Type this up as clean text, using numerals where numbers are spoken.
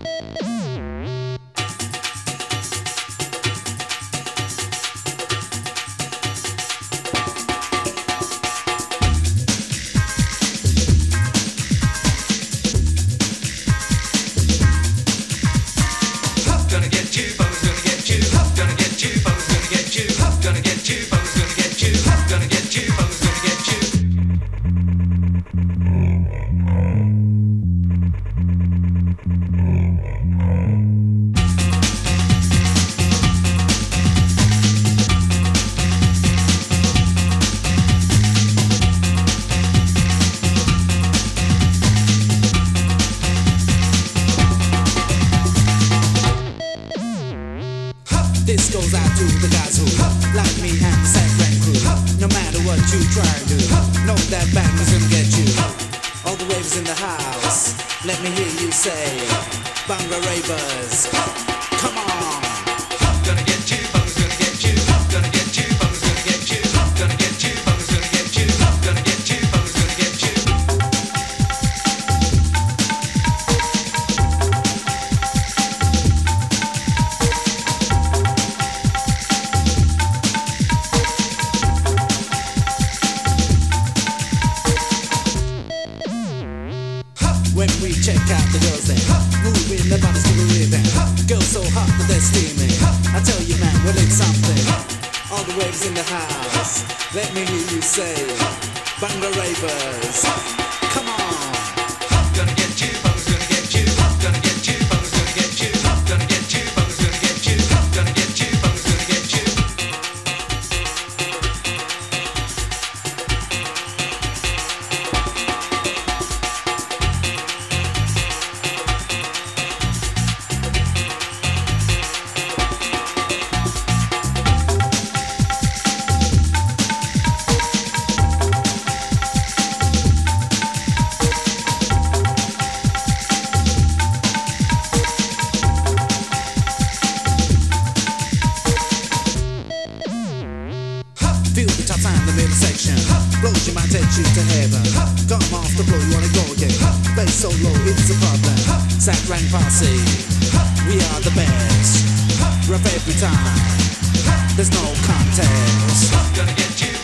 This goes out to the guys who like me and the Sack Rank crew. No matter what you try to do, know that bang is gonna get you. All the waves in the house, let me hear you say, Bunga Ravers, come on. Gonna get you, Bunga's gonna get you. Gonna get you, Bunga's gonna get you. Gonna get you, Bunga's gonna get you. Gonna get you, Bunga's gonna get you. When we check out the girls then moving their bodies to the rhythm. Girls so hot that they're steaming. I tell you man, well it's something. All the waves in the house, let me hear you say, Bunga Ravers, come on. Gonna get you, Bunga's gonna get you. Gonna get you, Bunga's gonna get you. Gonna get you, Bunga's gonna get you. Gonna get you, Bunga's gonna get you. Feel the top sign, the middle section. Blows you might take you to heaven. Come off the floor, you wanna go again. Bass so low, it's a problem. Sack Rank Posse, we are the best. Rough every time, there's no contest. Gonna get you.